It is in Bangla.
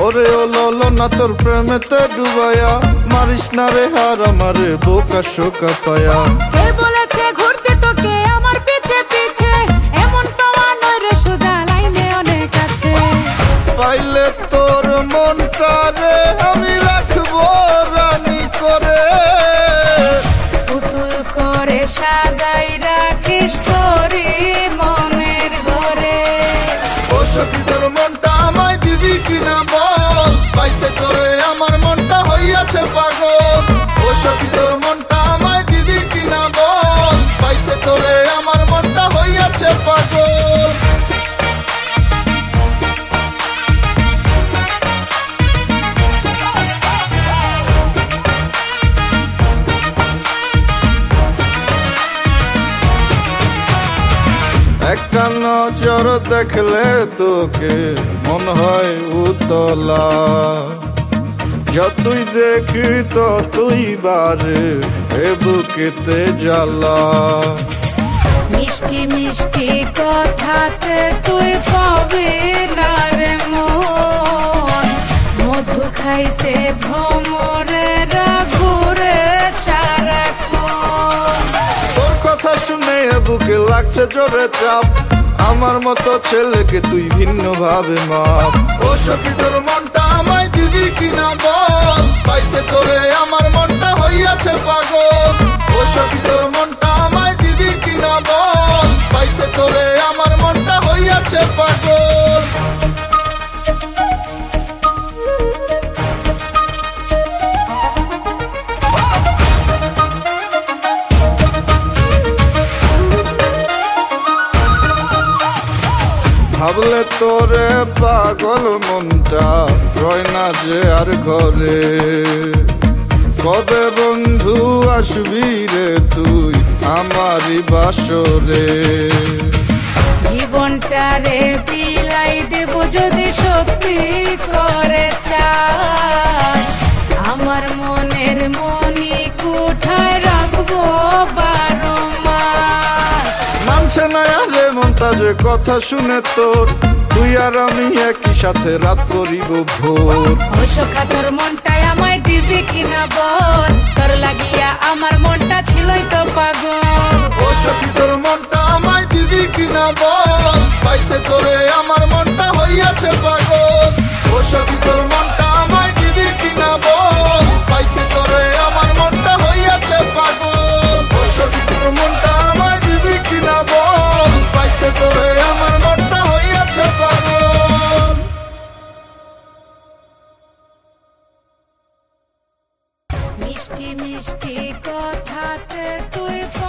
ওরে ও ললো না তোর প্রেমেতে ডুবায়া, মারিস না রে হার আমারে বোকা শোকা পায়া। কে বলেছে ঘুরতে তোকে আমার পিছে পিছে, এমন পাওয়া নয় রে সোজা লাইনে অনেক আছে। পাইলে তোর মনটা রে আমি রাখবো রানী করে, পুতুল করে সাজাই রাখিস তোরে মনের ঘরে। ও সখী তোর মনটা আমায় দিবি কিনা বল, পাইতে তোরে আমার মনটা হইয়াছে পাগল। ও সখী তোর মনটা আমায় দিবি কিনা বল, পাইতে তোরে আমার মনটা হইয়াছে পাগল। একটা নজর দেখলে তোকে মন হয় উতলা, যতই দেখি ততই বারে এ বুকেতে জ্বালা। মিষ্টি মিষ্টি কথাতে তুই পাবি না রে মন, মধু খাইতে ভ্রমরেরা ঘুরে সারাক্ষণ। তোর কথা শুনে বুকে লাগছে জোরে চাপ, আমার মতো ছেলেকে তুই ভিন্ন ভাবে মাপ। ও সখী তোর মনটা আমায় দিবি কিনা বল, পাইতে তোরে আমার মনটা হইয়াছে পাগল। ও সখী তোর মনটা আমায় দিবি কিনা বল, পাইতে তোরে আমার মনটা হইয়াছে পাগল। ভাবলে তোরে পাগল মনটা রয় না যে আর ঘরে, কবে বন্ধু আসবি রে তুই আমারই বাসরে। জীবনটা রে বিলাই দেব যদি সত্যি করে চাস, আমার মনের মনি কোঠায় রাখবো 12 মাস। মানছে না আরে মনটা যে কথা শুনে তোর, তুই আর আমি একই সাথে রাত করিব ভোর। ও সখা তোর মনটাই আমায় দিবি কিনা বল, তোর লাগিয়া আমার মনটা ছিলই তো পাগল। ও সখী তোর মনটা আমায় দিবি কিনা বল, পাইতে তোরে আমার মনটা হইয়াছে পাগল। ও সখী তোর মনটা আমায় দিবি কিনা বল, পাইতে তোরে আমার মনটা হইয়াছে পাগল। ও সখী তোর মনটা আমায় দিবি কিনা বল, পাইতে তোরে আমার মনটা হইয়াছে পাগল। মিষ্টি মিষ্টি কথাতে তুই